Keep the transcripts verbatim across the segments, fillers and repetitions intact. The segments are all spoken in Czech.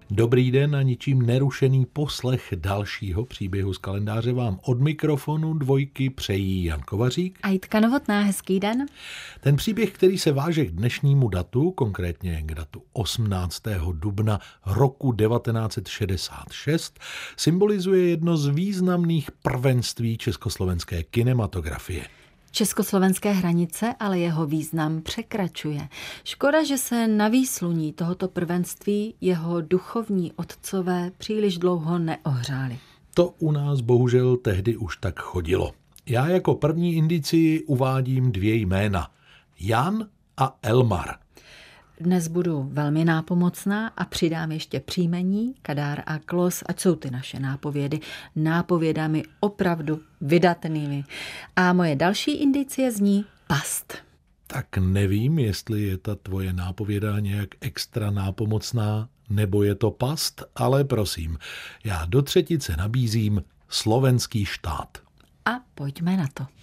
Dobrý den a ničím nerušený poslech dalšího příběhu z kalendáře vám od mikrofonu dvojky přejí Jan Kovařík a Jitka Novotná. Hezký den. Ten příběh, který se váže k dnešnímu datu, konkrétně k datu osmnáctého dubna roku devatenáct set šedesát šest, symbolizuje jedno z významných prvenství československé kinematografie. Československé hranice ale jeho význam překračuje. Škoda, že se na výsluní tohoto prvenství jeho duchovní otcové příliš dlouho neohřáli. To u nás bohužel tehdy už tak chodilo. Já jako první indicii uvádím dvě jména. Jan a Elmar. Dnes budu velmi nápomocná a přidám ještě příjmení Kadár a Klos, ať jsou ty naše nápovědy nápovědami opravdu vydatnými. A moje další indicie zní past. Tak nevím, jestli je ta tvoje nápověda nějak extra nápomocná, nebo je to past, ale prosím, já do třetice nabízím slovenský štát. A pojďme na to.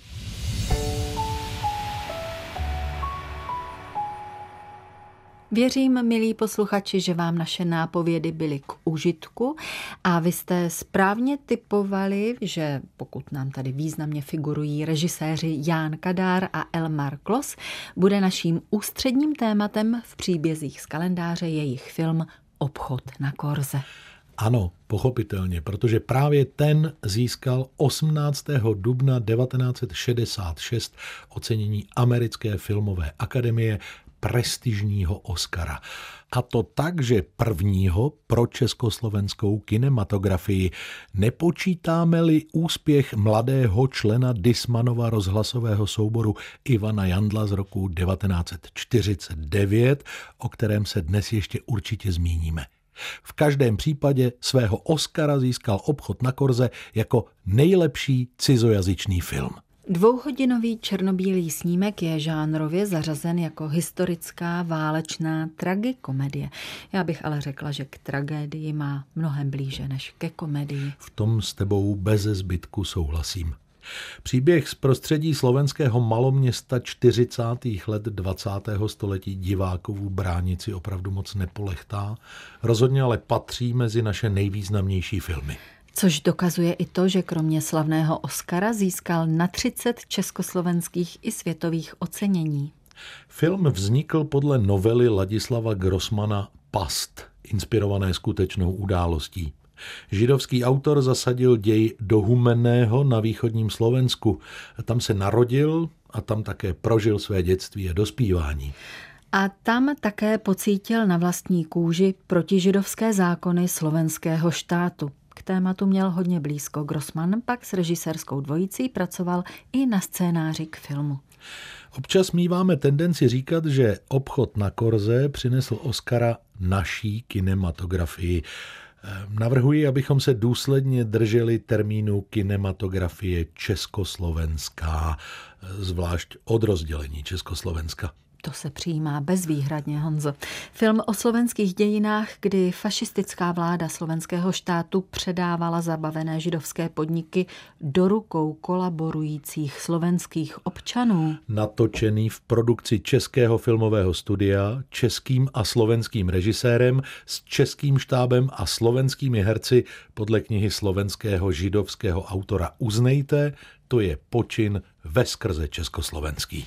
Věřím, milí posluchači, že vám naše nápovědy byly k užitku a vy jste správně tipovali, že pokud nám tady významně figurují režiséři Ján Kadár a Elmar Klos, bude naším ústředním tématem v příbězích z kalendáře jejich film Obchod na Korze. Ano, pochopitelně, protože právě ten získal osmnáctého dubna devatenáct set šedesát šest ocenění Americké filmové akademie, prestižního Oscara. A to tak, že prvního pro československou kinematografii, nepočítáme-li úspěch mladého člena Dismanova rozhlasového souboru Ivana Jandla z roku devatenáct set čtyřicet devět, o kterém se dnes ještě určitě zmíníme. V každém případě svého Oscara získal Obchod na Korze jako nejlepší cizojazyčný film. Dvouhodinový černobílý snímek je žánrově zařazen jako historická válečná tragikomedie. Já bych ale řekla, že k tragédii má mnohem blíže než ke komedii. V tom s tebou beze zbytku souhlasím. Příběh z prostředí slovenského maloměsta čtyřicátých let dvacátého století divákovu bránici opravdu moc nepolechtá, rozhodně ale patří mezi naše nejvýznamnější filmy. Což dokazuje i to, že kromě slavného Oscara získal na třicet československých i světových ocenění. Film vznikl podle novely Ladislava Grossmana Past, inspirované skutečnou událostí. Židovský autor zasadil děj do Humenného na východním Slovensku. Tam se narodil a tam také prožil své dětství a dospívání. A tam také pocítil na vlastní kůži protižidovské zákony slovenského štátu. K tématu měl hodně blízko. Grossman pak s režisérskou dvojicí pracoval i na scénáři k filmu. Občas míváme tendenci říkat, že Obchod na Korze přinesl Oscara naší kinematografii. Navrhuji, abychom se důsledně drželi termínu kinematografie československá, zvlášť od rozdělení Československa. To se přijímá bezvýhradně, Honzo. Film o slovenských dějinách, kdy fašistická vláda slovenského štátu předávala zabavené židovské podniky do rukou kolaborujících slovenských občanů. Natočený v produkci Českého filmového studia, českým a slovenským režisérem, s českým štábem a slovenskými herci podle knihy slovenského židovského autora Uznejte, to je počin veskrze československý.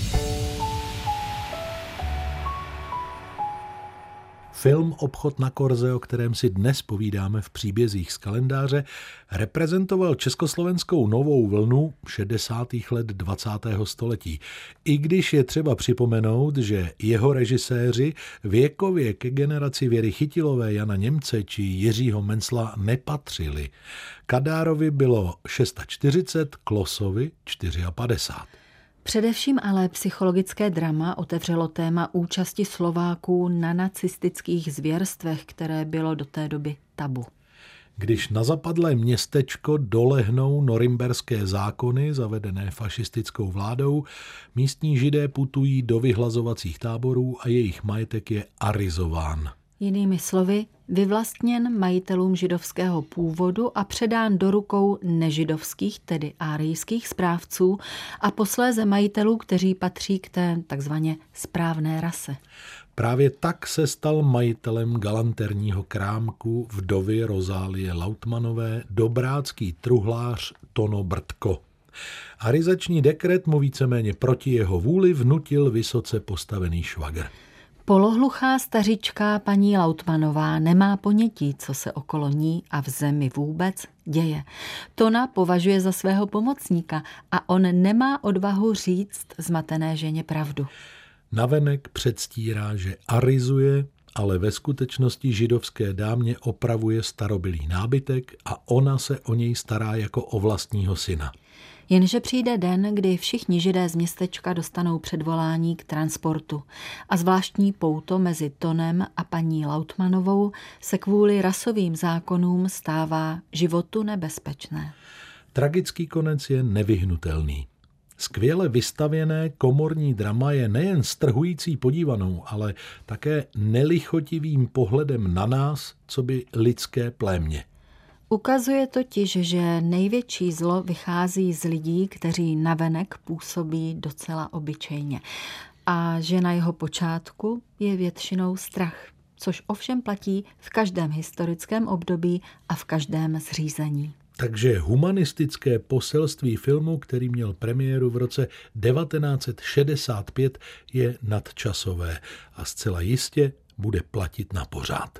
Film Obchod na Korze, o kterém si dnes povídáme v příbězích z kalendáře, reprezentoval československou novou vlnu šedesátých let dvacátého století. I když je třeba připomenout, že jeho režiséři věkově ke generaci Věry Chytilové, Jana Němce či Jiřího Mencla nepatřili. Kadárovi bylo čtyřicet šest, Klosovi padesát čtyři. Především ale psychologické drama otevřelo téma účasti Slováků na nacistických zvěrstvech, které bylo do té doby tabu. Když na zapadlé městečko dolehnou norimberské zákony zavedené fašistickou vládou, místní Židé putují do vyhlazovacích táborů a jejich majetek je arizován. Jinými slovy, vyvlastněn majitelům židovského původu a předán do rukou nežidovských, tedy árijských správců a posléze majitelů, kteří patří k té takzvaně správné rase. Právě tak se stal majitelem galanterního krámku vdovy Rozálie Lautmanové dobrácký truhlář Tono Brtko. Arizační dekret mu víceméně proti jeho vůli vnutil vysoce postavený švagr. Polohluchá stařička paní Lautmanová nemá ponětí, co se okolo ní a v zemi vůbec děje. Tona považuje za svého pomocníka a on nemá odvahu říct zmatené ženě pravdu. Navenek předstírá, že arizuje, ale ve skutečnosti židovské dámě opravuje starobylý nábytek a ona se o něj stará jako o vlastního syna. Jenže přijde den, kdy všichni židé z městečka dostanou předvolání k transportu a zvláštní pouto mezi Tonem a paní Lautmanovou se kvůli rasovým zákonům stává životu nebezpečné. Tragický konec je nevyhnutelný. Skvěle vystavěné komorní drama je nejen strhující podívanou, ale také nelichotivým pohledem na nás, co by lidské plémě. Ukazuje totiž, že největší zlo vychází z lidí, kteří navenek působí docela obyčejně a že na jeho počátku je většinou strach, což ovšem platí v každém historickém období a v každém zřízení. Takže humanistické poselství filmu, který měl premiéru v roce devatenáct set šedesát pět, je nadčasové a zcela jistě bude platit na pořád.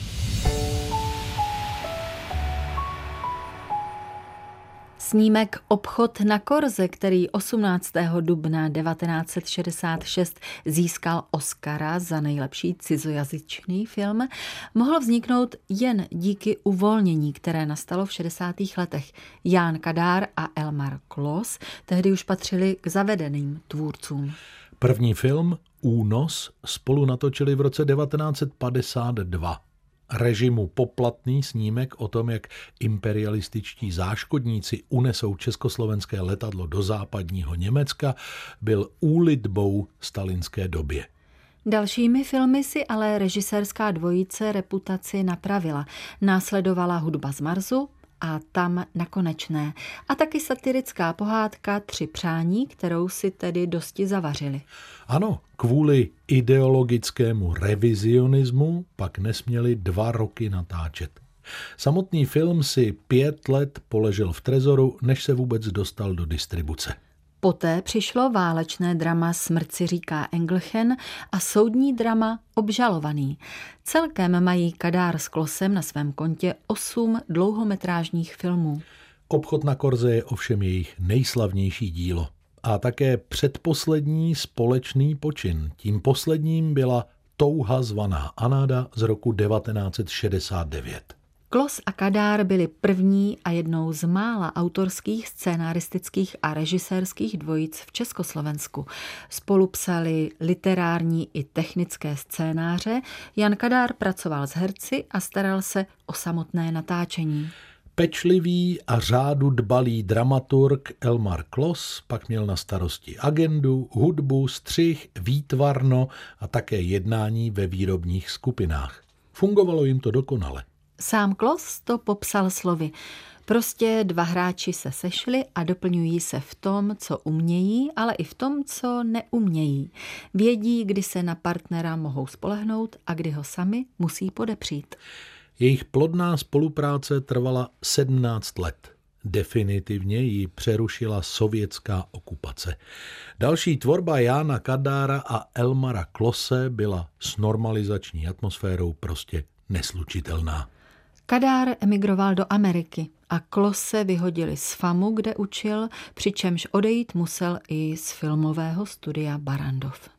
Snímek Obchod na Korze, který osmnáctého dubna devatenáct set šedesát šest získal Oscara za nejlepší cizojazyčný film, mohl vzniknout jen díky uvolnění, které nastalo v šedesátých letech. Ján Kadár a Elmar Klos tehdy už patřili k zavedeným tvůrcům. První film Únos spolu natočili v roce devatenáct set padesát dva. Režimu poplatný snímek o tom, jak imperialističtí záškodníci unesou československé letadlo do západního Německa, byl úlitbou stalinské době. Dalšími filmy si ale režisérská dvojice reputaci napravila. Následovala Hudba z Marsu a Tam na konečné. A taky satirická pohádka Tři přání, kterou si tedy dosti zavařili. Ano, kvůli ideologickému revizionismu pak nesměli dva roky natáčet. Samotný film si pět let poležel v trezoru, než se vůbec dostal do distribuce. Poté přišlo válečné drama Smrt si říká Engelchen a soudní drama Obžalovaný. Celkem mají Kadár s Klosem na svém kontě osm dlouhometrážních filmů. Obchod na Korze je ovšem jejich nejslavnější dílo. A také předposlední společný počin. Tím posledním byla Touha zvaná Anáda z roku devatenáct set šedesát devět. Klos a Kadár byli první a jednou z mála autorských, scénaristických a režisérských dvojic v Československu. Spolu psali literární i technické scénáře. Jan Kadár pracoval s herci a staral se o samotné natáčení. Pečlivý a řádu dbalý dramaturg Elmar Klos pak měl na starosti agendu, hudbu, střih, výtvarno a také jednání ve výrobních skupinách. Fungovalo jim to dokonale. Sám Klos to popsal slovy. Prostě dva hráči se sešli a doplňují se v tom, co umějí, ale i v tom, co neumějí. Vědí, kdy se na partnera mohou spolehnout a kdy ho sami musí podepřít. Jejich plodná spolupráce trvala sedmnáct let. Definitivně ji přerušila sovětská okupace. Další tvorba Jána Kadára a Elmara Klose byla s normalizační atmosférou prostě neslučitelná. Kadár emigroval do Ameriky a Klose vyhodili z FAMu, kde učil, přičemž odejít musel i z filmového studia Barrandov.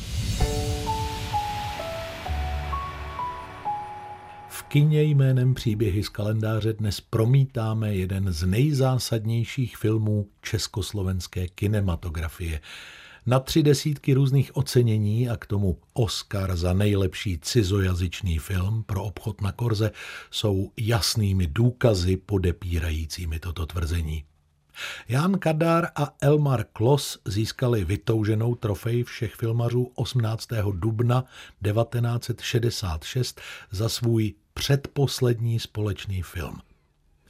V kině jménem Příběhy z kalendáře dnes promítáme jeden z nejzásadnějších filmů československé kinematografie. Na tři desítky různých ocenění a k tomu Oscar za nejlepší cizojazyčný film pro Obchod na Korze jsou jasnými důkazy podepírajícími toto tvrzení. Ján Kadár a Elmar Klos získali vytouženou trofej všech filmařů osmnáctého dubna devatenáct set šedesát šest za svůj předposlední společný film.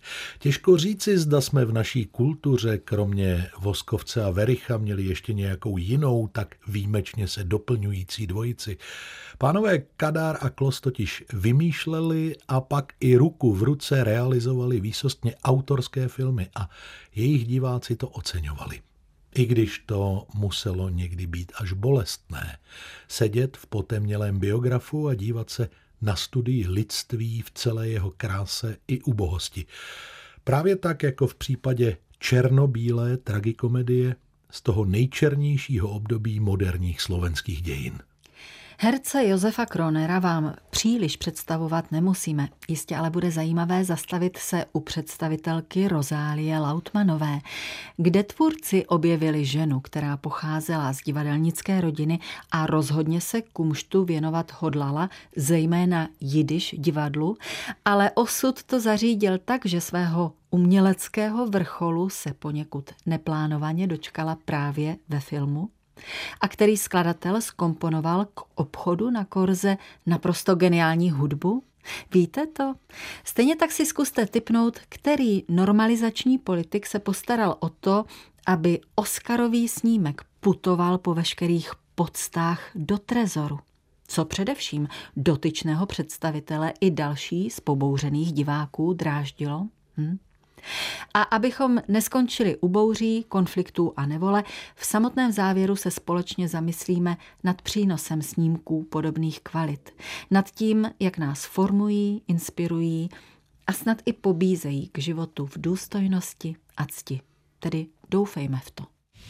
Těžko říci, zda jsme v naší kultuře kromě Voskovce a Vericha měli ještě nějakou jinou, tak výjimečně se doplňující dvojici. Pánové Kadár a Klos totiž vymýšleli a pak i ruku v ruce realizovali výsostně autorské filmy a jejich diváci to oceňovali. I když to muselo někdy být až bolestné. Sedět v potemnělém biografu a dívat se na studii lidství v celé jeho kráse i ubohosti. Právě tak, jako v případě černobílé tragikomedie z toho nejčernějšího období moderních slovenských dějin. Herce Josefa Kronera vám příliš představovat nemusíme. Jistě ale bude zajímavé zastavit se u představitelky Rozálie Lautmanové, kde tvůrci objevili ženu, která pocházela z divadelnické rodiny a rozhodně se kumštu věnovat hodlala, zejména jidiš divadlu, ale osud to zařídil tak, že svého uměleckého vrcholu se poněkud neplánovaně dočkala právě ve filmu, a který skladatel zkomponoval k obchodu na Korze naprosto geniální hudbu? Víte to? Stejně tak si zkuste tipnout, který normalizační politik se postaral o to, aby Oscarový snímek putoval po veškerých poctách do trezoru. Co především dotyčného představitele i další z pobouřených diváků dráždilo? Hm? A abychom neskončili u bouří, konfliktů a nevole, v samotném závěru se společně zamyslíme nad přínosem snímků podobných kvalit. Nad tím, jak nás formují, inspirují a snad i pobízejí k životu v důstojnosti a cti. Tedy doufejme v to.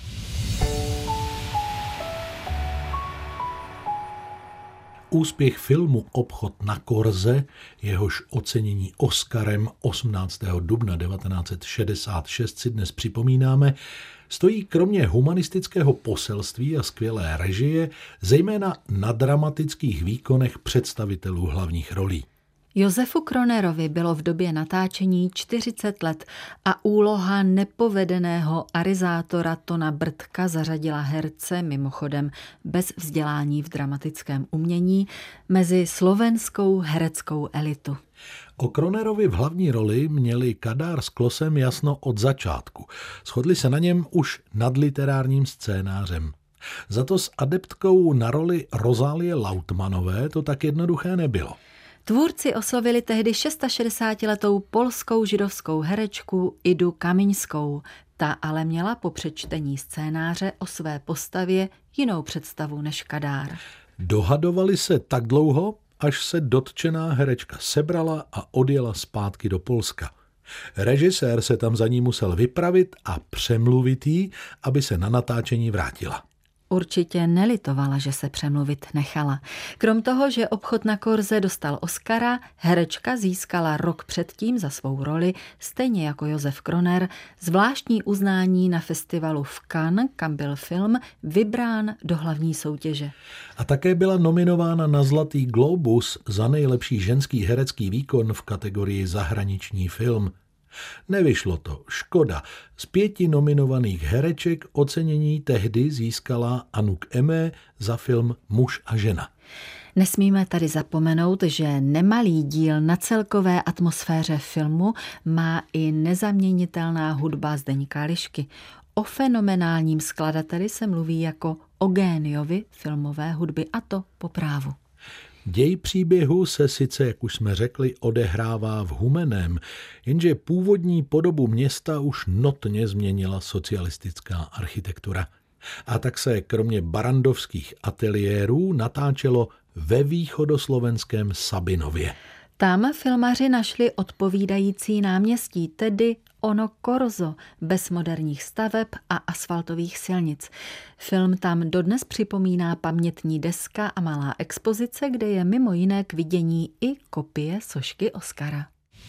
Úspěch filmu Obchod na Korze, jehož ocenění Oscarem osmnáctého dubna devatenáct set šedesát šest si dnes připomínáme, stojí kromě humanistického poselství a skvělé režie zejména na dramatických výkonech představitelů hlavních rolí. Josefu Kronerovi bylo v době natáčení čtyřicet let a úloha nepovedeného arizátora Tona Brtka zařadila herce, mimochodem bez vzdělání v dramatickém umění, mezi slovenskou hereckou elitu. O Kronerovi v hlavní roli měli Kadár s Klosem jasno od začátku. Shodli se na něm už nad literárním scénářem. Za to s adeptkou na roli Rozálie Lautmanové to tak jednoduché nebylo. Tvůrci oslovili tehdy šedesátišestiletou polskou židovskou herečku Idu Kamiňskou. Ta ale měla po přečtení scénáře o své postavě jinou představu než Kadár. Dohadovali se tak dlouho, až se dotčená herečka sebrala a odjela zpátky do Polska. Režisér se tam za ní musel vypravit a přemluvit jí, aby se na natáčení vrátila. Určitě nelitovala, že se přemluvit nechala. Krom toho, že Obchod na Korze dostal Oscara, herečka získala rok předtím za svou roli, stejně jako Josef Kroner, zvláštní uznání na festivalu v Cannes, kam byl film vybrán do hlavní soutěže. A také byla nominována na Zlatý glóbus za nejlepší ženský herecký výkon v kategorii zahraniční film. Nevyšlo to, škoda. Z pěti nominovaných hereček ocenění tehdy získala Anouk Aimée za film Muž a žena. Nesmíme tady zapomenout, že nemalý díl na celkové atmosféře filmu má i nezaměnitelná hudba Zdeňka Lišky. O fenomenálním skladateli se mluví jako o géniovi filmové hudby, a to po právu. Děj příběhu se sice, jak už jsme řekli, odehrává v Humeném, jenže původní podobu města už notně změnila socialistická architektura. A tak se kromě barandovských ateliérů natáčelo ve východoslovenském Sabinově. Tam filmaři našli odpovídající náměstí, tedy ono Korzo, bez moderních staveb a asfaltových silnic. Film tam dodnes připomíná pamětní deska a malá expozice, kde je mimo jiné k vidění i kopie sošky Oscara.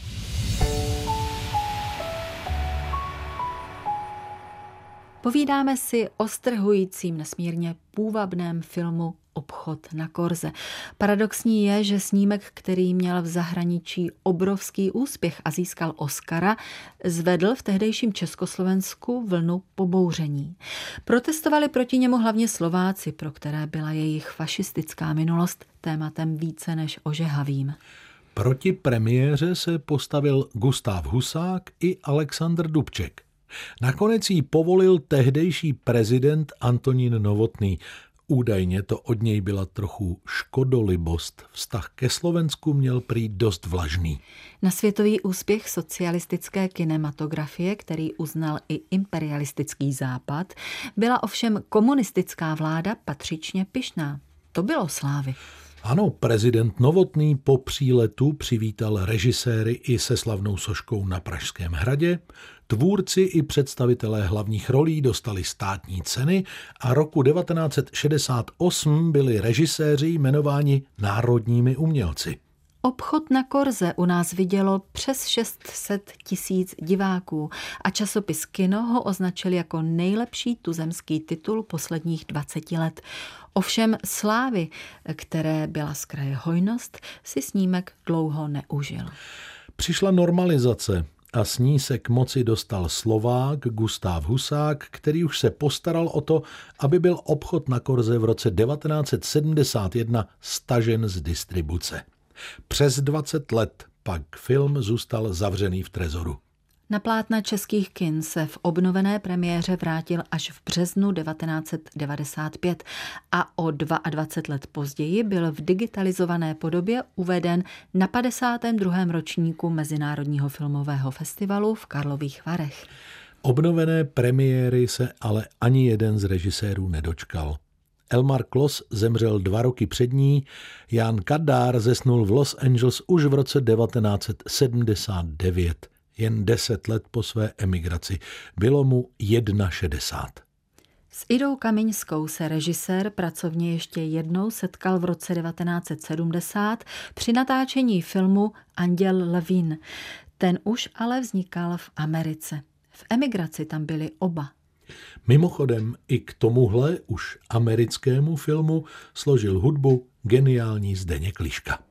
Povídáme si o strhujícím, nesmírně půvabném filmu Obchod na Korze. Paradoxní je, že snímek, který měl v zahraničí obrovský úspěch a získal Oscara, zvedl v tehdejším Československu vlnu pobouření. Protestovali proti němu hlavně Slováci, pro které byla jejich fašistická minulost tématem více než ožehavým. Proti premiéře se postavil Gustav Husák i Alexandr Dubček. Nakonec jí povolil tehdejší prezident Antonín Novotný. Údajně to od něj byla trochu škodolibost. Vztah ke Slovensku měl prý dost vlažný. Na světový úspěch socialistické kinematografie, který uznal i imperialistický západ, byla ovšem komunistická vláda patřičně pyšná. To bylo slávy. Ano, prezident Novotný po příletu přivítal režiséry i se slavnou soškou na Pražském hradě. Tvůrci i představitelé hlavních rolí dostali státní ceny a roku devatenáct set šedesát osm byli režiséři jmenováni národními umělci. Obchod na Korze u nás vidělo přes šest set tisíc diváků a časopis Kino ho označil jako nejlepší tuzemský titul posledních dvaceti let. Ovšem slávy, které byla z kraje hojnost, si snímek dlouho neužil. Přišla normalizace a s ní se k moci dostal Slovák Gustav Husák, který už se postaral o to, aby byl Obchod na Korze v roce devatenáct set sedmdesát jedna stažen z distribuce. Přes dvacet let pak film zůstal zavřený v trezoru. Na plátna českých kin se v obnovené premiéře vrátil až v březnu devatenáct set devadesát pět a o dvacet dva let později byl v digitalizované podobě uveden na padesátém druhém ročníku Mezinárodního filmového festivalu v Karlových Varech. Obnovené premiéry se ale ani jeden z režisérů nedočkal. Elmar Klos zemřel dva roky před ní, Jan Kadár zesnul v Los Angeles už v roce devatenáct set sedmdesát devět, jen deset let po své emigraci. Bylo mu šedesát jedna. S Idou Kamiňskou se režisér pracovně ještě jednou setkal v roce devatenáct set sedmdesát při natáčení filmu Anděl lvin. Ten už ale vznikal v Americe. V emigraci tam byli oba. Mimochodem i k tomuhle už americkému filmu složil hudbu geniální Zdeněk Liška.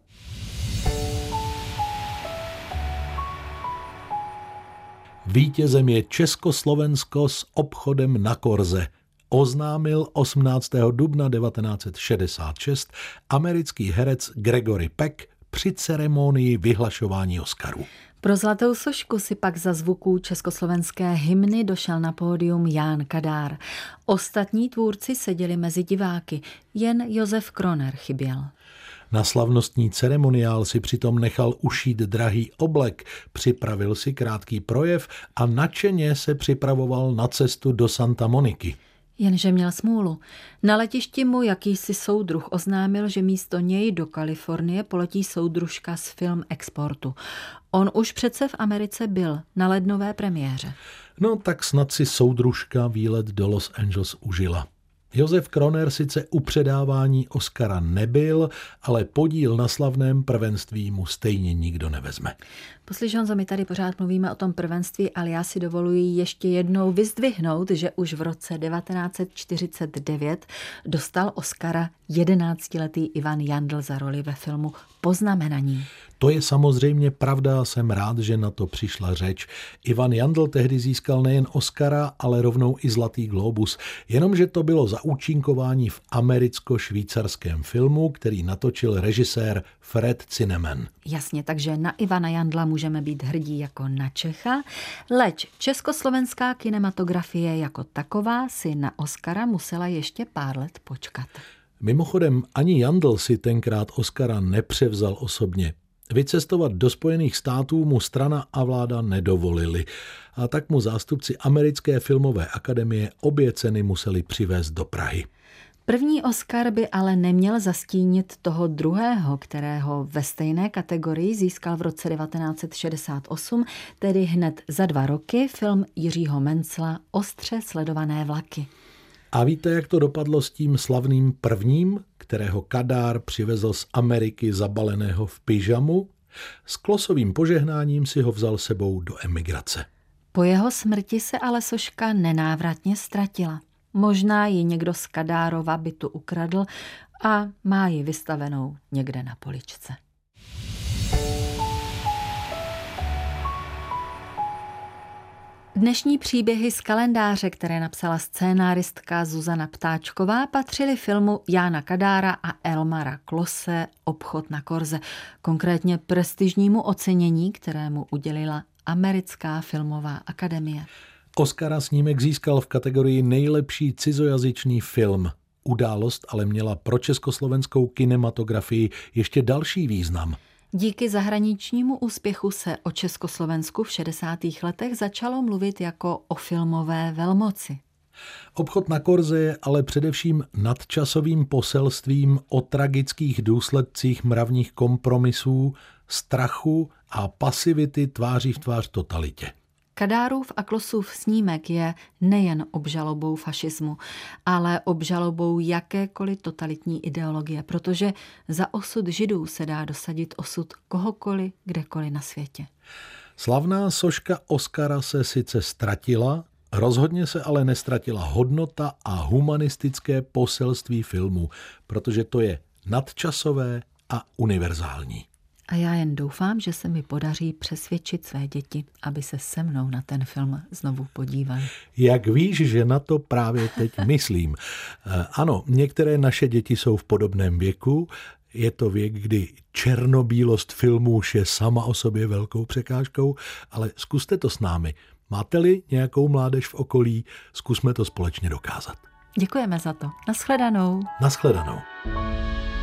Vítězem je Československo s Obchodem na Korze. Oznámil osmnáctého dubna devatenáct set šedesát šest americký herec Gregory Peck při ceremonii vyhlašování Oscarů. Pro Zlatou sošku si pak za zvuků československé hymny došel na pódium Ján Kadár. Ostatní tvůrci seděli mezi diváky, jen Josef Kroner chyběl. Na slavnostní ceremoniál si přitom nechal ušít drahý oblek, připravil si krátký projev a nadšeně se připravoval na cestu do Santa Moniky. Jenže měl smůlu. Na letišti mu jakýsi soudruh oznámil, že místo něj do Kalifornie poletí soudružka z Film Exportu. On už přece v Americe byl na lednové premiéře. No tak snad si soudružka výlet do Los Angeles užila. Josef Kroner sice u předávání Oscara nebyl, ale podíl na slavném prvenství mu stejně nikdo nevezme. Poslyš, Honzo, my tady pořád mluvíme o tom prvenství, ale já si dovoluji ještě jednou vyzdvihnout, že už v roce devatenáct set čtyřicet devět dostal Oscara jedenáctiletý Ivan Jandl za roli ve filmu Poznamenaní. To je samozřejmě pravda, jsem rád, že na to přišla řeč. Ivan Jandl tehdy získal nejen Oscara, ale rovnou i Zlatý glóbus, jenomže to bylo za účinkování v americko-švýcarském filmu, který natočil režisér Fred Zinnemann. Jasně, takže na Ivana Jandla můžeme být hrdí jako na Čecha, leč československá kinematografie jako taková si na Oscara musela ještě pár let počkat. Mimochodem, ani Jandl si tenkrát Oscara nepřevzal osobně. Vycestovat do Spojených států mu strana a vláda nedovolili a tak mu zástupci Americké filmové akademie obě ceny museli přivést do Prahy. První Oscar by ale neměl zastínit toho druhého, kterého ve stejné kategorii získal v roce devatenáct set šedesát osm, tedy hned za dva roky film Jiřího Mencla Ostře sledované vlaky. A víte, jak to dopadlo s tím slavným prvním, kterého Kadár přivezl z Ameriky zabaleného v pyžamu? S Klosovým požehnáním si ho vzal sebou do emigrace. Po jeho smrti se ale soška nenávratně ztratila. Možná ji někdo z Kadárova bytu ukradl a má ji vystavenou někde na poličce. Dnešní příběhy z kalendáře, které napsala scénáristka Zuzana Ptáčková, patřily filmu Jána Kadára a Elmara Klose Obchod na korze, konkrétně prestižnímu ocenění, kterému udělila Americká filmová akademie. Oscara snímek získal v kategorii nejlepší cizojazyčný film. Událost ale měla pro československou kinematografii ještě další význam. Díky zahraničnímu úspěchu se o Československu v šedesátých letech začalo mluvit jako o filmové velmoci. Obchod na korze je ale především nadčasovým poselstvím o tragických důsledcích mravních kompromisů, strachu a pasivity tváří v tvář totalitě. Kadárův a Klosův snímek je nejen obžalobou fašismu, ale obžalobou jakékoliv totalitní ideologie, protože za osud Židů se dá dosadit osud kohokoliv, kdekoliv na světě. Slavná soška Oscara se sice ztratila, rozhodně se ale nestratila hodnota a humanistické poselství filmu, protože to je nadčasové a univerzální. A já jen doufám, že se mi podaří přesvědčit své děti, aby se se mnou na ten film znovu podívali. Jak víš, že na to právě teď myslím. Ano, některé naše děti jsou v podobném věku. Je to věk, kdy černobílost filmů už je sama o sobě velkou překážkou, ale zkuste to s námi. Máte-li nějakou mládež v okolí, zkusme to společně dokázat. Děkujeme za to. Naschledanou. Naschledanou.